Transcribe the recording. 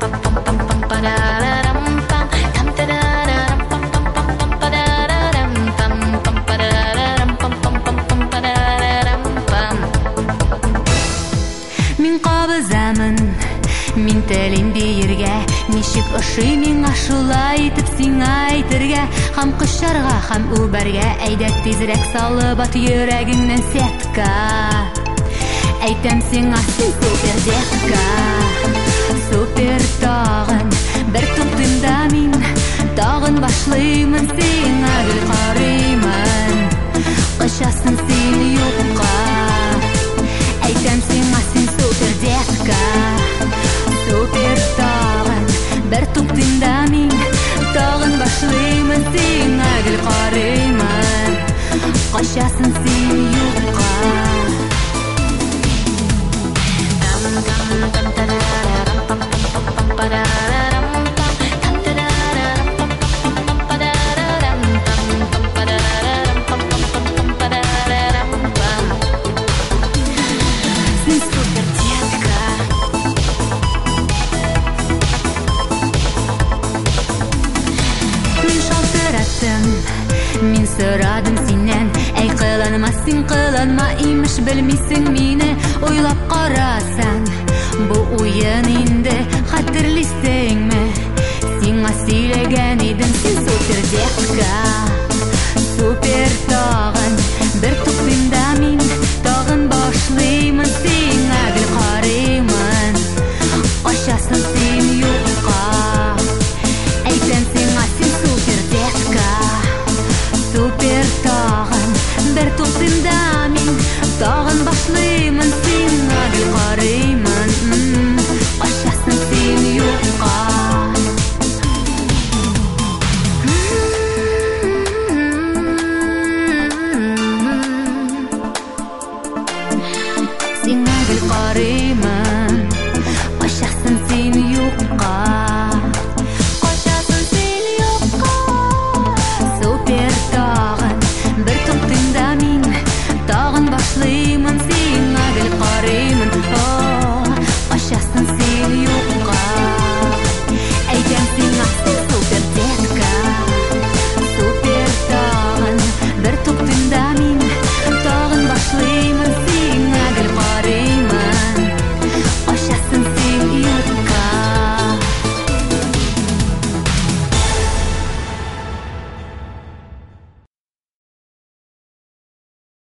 Мин телин биргә, ничек ошый миңа шулай итеп сиңа әйтергә, һәм кошарга, һәм үбәргә, әйдә тизрәк салып ат йөрәгеңнән сәтка. Әйтәм сиңа син супер детка, супер тагын, бер туктыймда мин, тагын башлыймын сиңа гел карыймын, качасың син юкка. Әйтәм сиңа син супер детка, супер тагын, бер туктыймда мин, тагын башлыймын сиңа гел карыймын, качасың син юкка. Мин сорадым синнән, әй кыланма син кыланма, имеш белмисең мине, уйлап карасаң, бу уен инде хәтерлисеңме? Сиңа сөйләгән идем, син супер детка, супер тагын, бер туктыймда мин, тагын башлыймын сиңа гел карыймын, качасың син юкка. Әйтәм сиңа син супер детка, супер тагын, бер туктыймда мин, тагын башлыймын сиңа гел карыймын, качасың син юкка. Сиңа гел карыймын, качасың син юкка. Супер тагын, бер туктыймда мин, тагын башлыймын сиңа